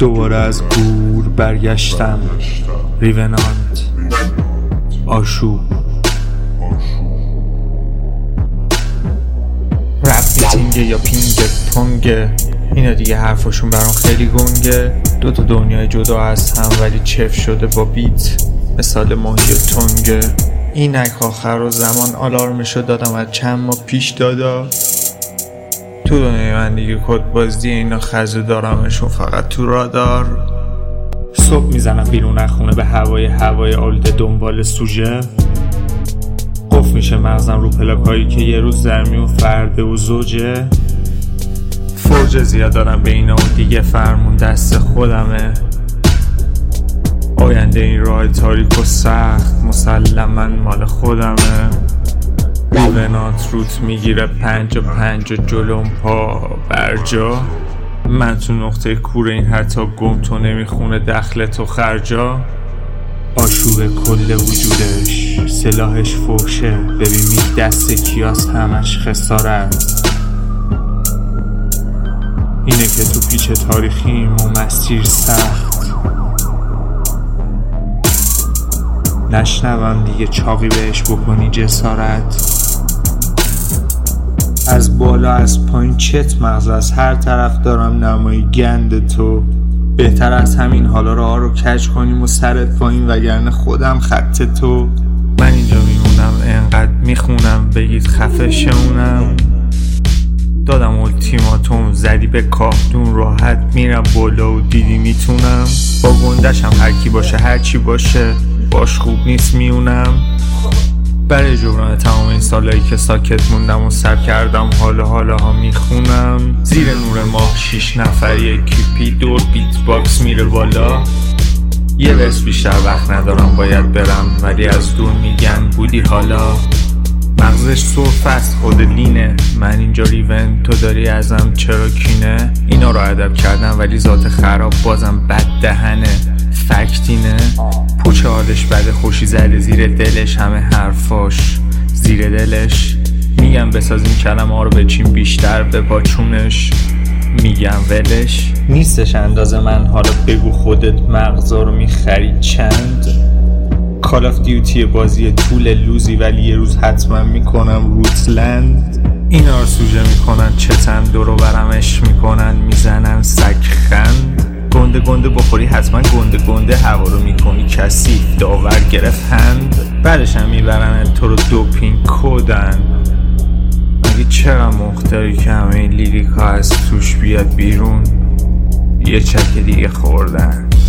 دوباره از گور برگشتم. ریونانت، آشوب. رپ میتینگه یا پینگ پونگه، اینا دیگه حرفاشون برام خیلی گنگه. دوتا دنیای جدا از هم ولی چف شده با بیت، مثال ماهی تنگه. اینک آخر و زمان آلارمشو دادم از چند ماه پیش دادا. تو دنیای من دیگه کد بازی اینا خزه دارمشون فقط تو رادار. صبح میزنم بیرون از خونه به هوای آلوده دنبال سوژه. قفل میشه مغزم رو پلاکایی که یه روز زرمی و فرده و زوجه. فوج زیاد دارم به اینا و دیگه فرمون دست خودمه. آینده این راه تاریک و سخت مسلماً مال خودمه. ریونانت روت میگیره 5 و جلوم پا برجا. من تو نقطه کور این حتی گم تو نمیخونه دخل تو خرجا. آشوب کل وجودش، سلاحش فوشه. ببین می دست کیاس همش خسارت. اینه که تو پیچ تاریخیم و مسیر سخت. نشنوم دیگه چاقی بهش بکنی جسارت. از بالا از پایین چت مغز از هر طرف دارم نمایی گند تو. بهتر از همین حالا راه رو کج کنیم و سرت پایین وگرنه خودم خط تو. من اینجا میمونم انقدر میخونم بگید خفه شمونم. دادم التیماتوم زدی به کاهدون راحت میرم بالا و دیدی میتونم. با گندشم هر کی باشه هر چی باشه باش خوب نیست میونم. برای جبران تمام این سالایی که ساکت موندم و سر کردم حالا ها میخونم. زیر نور ماه 6 نفری کیپی دور بیت باکس میره بالا. یه ورس بیشتر وقت ندارم باید برم ولی از دور میگن بودی حالا. مغزش سرفه است خود لینه. من اینجا ریون تو داری ازم چرا کینه. اینا رو ادب کردم ولی ذات خراب بازم بد دهنه. فکتینه پوچه حالش بده خوشی زده زیر دلش همه حرفاش زیر دلش. میگم بسازیم کلمه ها رو بچیم بیشتر به باچونش. میگم ولش نیستش اندازه من. حالا بگو خودت مغزا رو میخری چند. کال آف دیوتی بازی طول لوزی ولی یه روز حتما میکنم روتلند. اینا رو سوژه میکنن چتن دورو برمش میکنن میزنن سگخند. گنده بخوری حتما گنده هوا رو میکنی کثیف داور گرفت هند. بعدش هم میبرن تو رو دوپینگ کدن. مگه چرا مختاری که همه این لیریکا از توش بیاد بیرون. یه چک دیگه خوردن.